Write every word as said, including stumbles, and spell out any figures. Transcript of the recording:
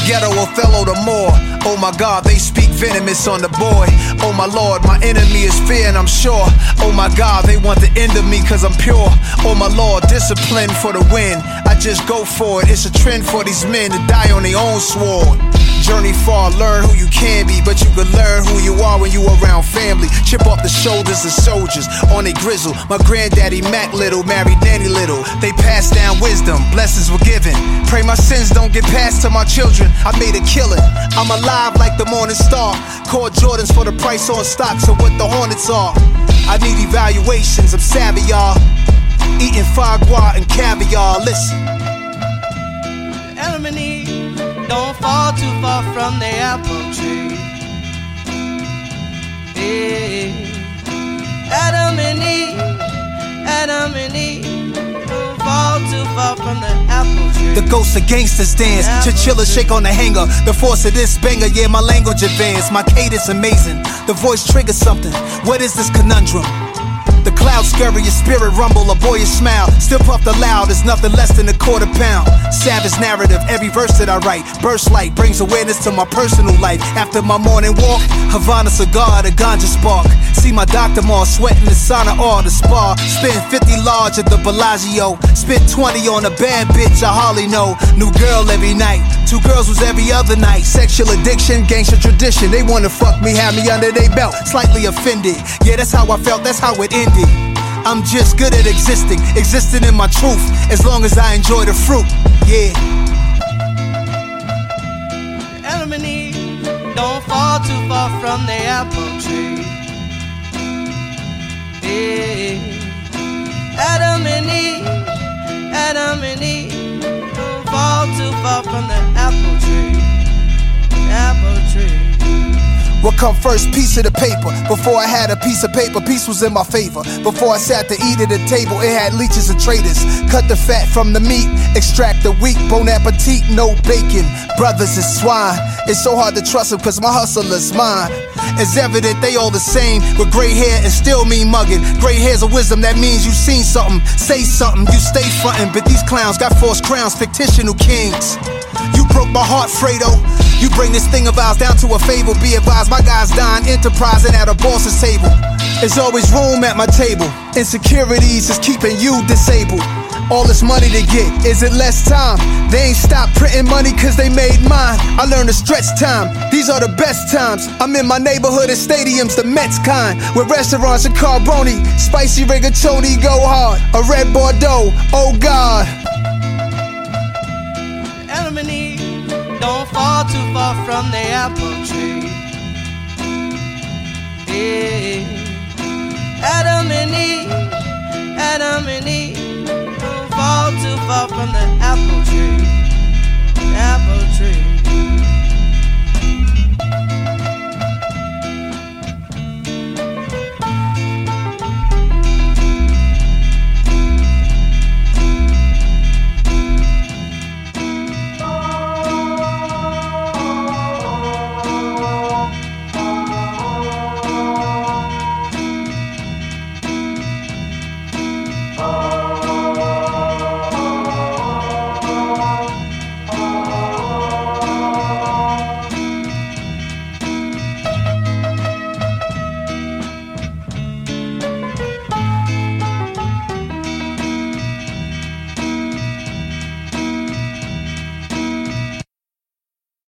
ghetto Othello the Moor. Oh my God, they speak venomous on the boy. Oh my Lord, my enemy is fear and I'm sure. Oh my God, they want the end of me cause I'm pure. Oh my Lord, discipline for the win. I just go for it, it's a trend for these men to die on their own sword. Journey far, learn who you can be, but you can learn who you are when you around family. Chip off the shoulders of soldiers on a grizzle. My granddaddy Mac Little married Nanny Little. They passed down wisdom, blessings were given. Pray my sins don't get passed to my children. I made a killing, I'm alive like the morning star. Call Jordans for the price on stocks of what the Hornets are. I need evaluations, I'm savvy y'all. Eating foie gras and caviar, listen. Adam and Eve don't fall too far from the apple tree. Hey. Adam and Eve, Adam and Eve, don't fall too far from the apple tree. The ghosts of gangsters dance, chinchilla shake on the hanger. The force of this banger, yeah, my language advanced. My cadence amazing, the voice triggers something. What is this conundrum? The cloud scurry, your spirit rumble, a boyish smile. Still puffed aloud, it's nothing less than a quarter pound. Savage narrative, every verse that I write. Burst light, brings awareness to my personal life. After my morning walk, Havana cigar, the ganja spark. See my doctor more, sweating the sauna or the spa. Spend fifty large at the Bellagio. Spent twenty on a bad bitch I hardly know. New girl every night, two girls was every other night. Sexual addiction, gangster tradition. They wanna fuck me, have me under their belt. Slightly offended, yeah, that's how I felt, that's how it ended. I'm just good at existing, existing in my truth, as long as I enjoy the fruit, yeah. Adam and Eve don't fall too far from the apple tree. Yeah. Adam and Eve, Adam and Eve don't fall too far from the apple tree. Apple tree. What come first, piece of the paper? Before I had a piece of paper, peace was in my favor. Before I sat to eat at the table, it had leeches and traitors. Cut the fat from the meat, extract the weak, bon appetit, no bacon. Brothers is swine, it's so hard to trust them cause my hustle is mine. It's evident they all the same, with gray hair and still mean mugging. Gray hair's a wisdom, that means you seen something. Say something, you stay frontin', but these clowns got false crowns, fictitional kings. You broke my heart, Fredo. You bring this thing of ours down to a fable. Be advised, my guys dying, enterprising at a boss's table. There's always room at my table. Insecurities is keeping you disabled. All this money to get, is it less time? They ain't stopped printing money cause they made mine. I learned to stretch time, these are the best times. I'm in my neighborhood and stadiums, the Mets kind. With restaurants and Carboni, spicy rigatoni, go hard. A red Bordeaux, oh God. Adam and Eve don't fall too far from the apple tree. Yeah. Adam and Eve, Adam and Eve don't fall too far from the apple tree. Apple tree.